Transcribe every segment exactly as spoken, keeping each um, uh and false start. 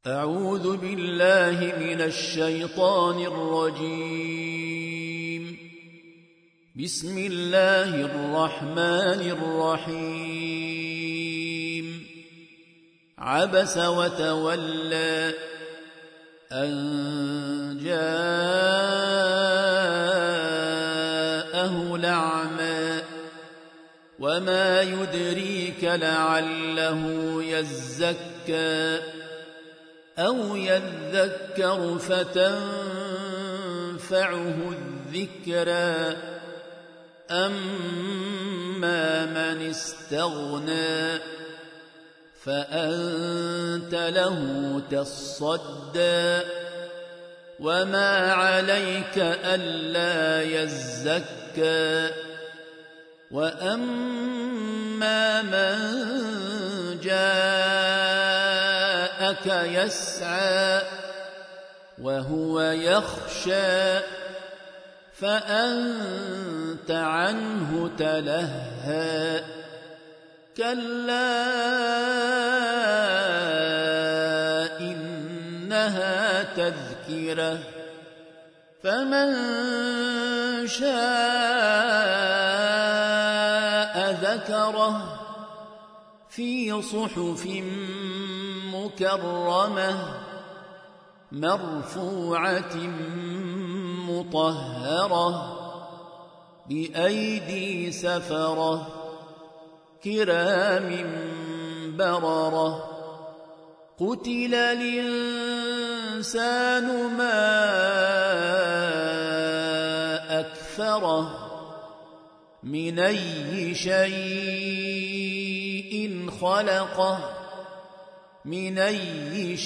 أعوذ بالله من الشيطان الرجيم. بسم الله الرحمن الرحيم. عبس وتولى أن جاءه الأعمى وما يدريك لعله يزكى أو يذكر فتنفعه الذكرى أما من استغنى فأنت له تصدى وما عليك ألا يزكى وأما من جاءك يسعى وهو يخشى فأنت عنه تلهى كلا إنها تذكرة فمن شاء ذكره في صحف مكرمة مرفوعة مطهرة بأيدي سفرة كرام بررة قتل الإنسان ما أكفره من أي شيء خلقه من أي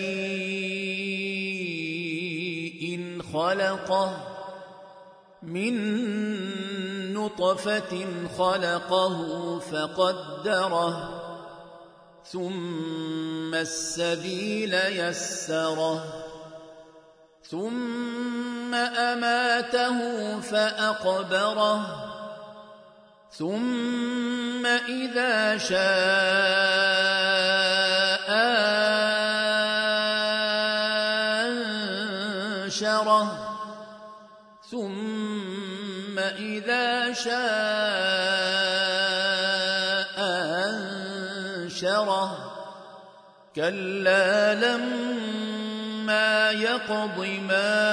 شيء خلقه من نطفة خلقه فقدره ثم السبيل يسره ثم أماته فأقبره ثم إذا شاء أنشره ثم إذا شاء أنشره كلا لما يقض ما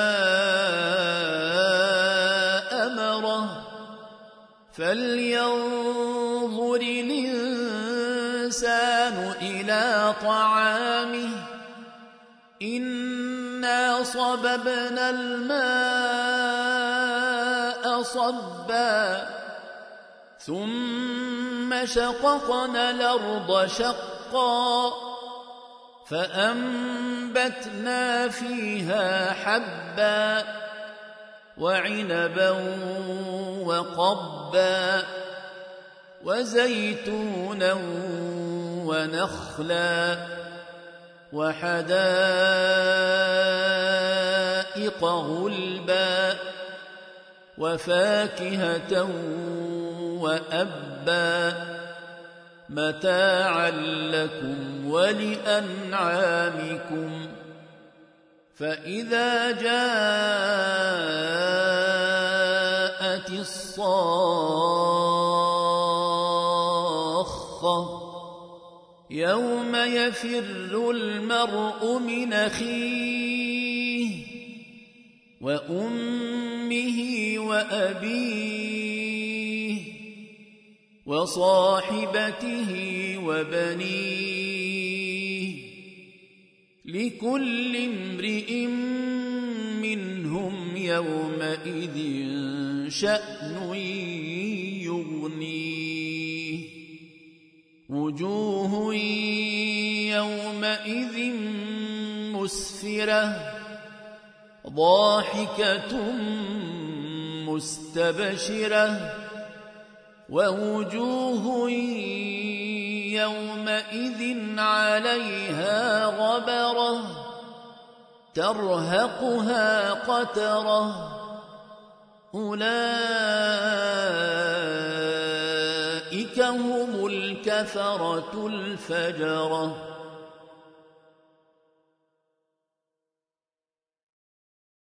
أمره فلينظر الإنسان إلى طعامه إنا صببنا الماء صبا ثم شققنا الأرض شقا فأنبتنا فيها حبا وعنبا وقبا وزيتونا ونخلا وحدائق غلبا وفاكهة وأبا متاعا لكم ولأنعامكم فإذا جاءت الصاخة يوم يفر المرء من أخيه وأمه وأبيه وصاحبته وبنيه لكل امرئ منهم يومئذ شأن يغنيه وجوه يومئذ مسفرة ضاحكة مستبشرة ووجوه يومئذ عليها غبرة ترهقها قترة أولئك هم الكفرة الفجرة.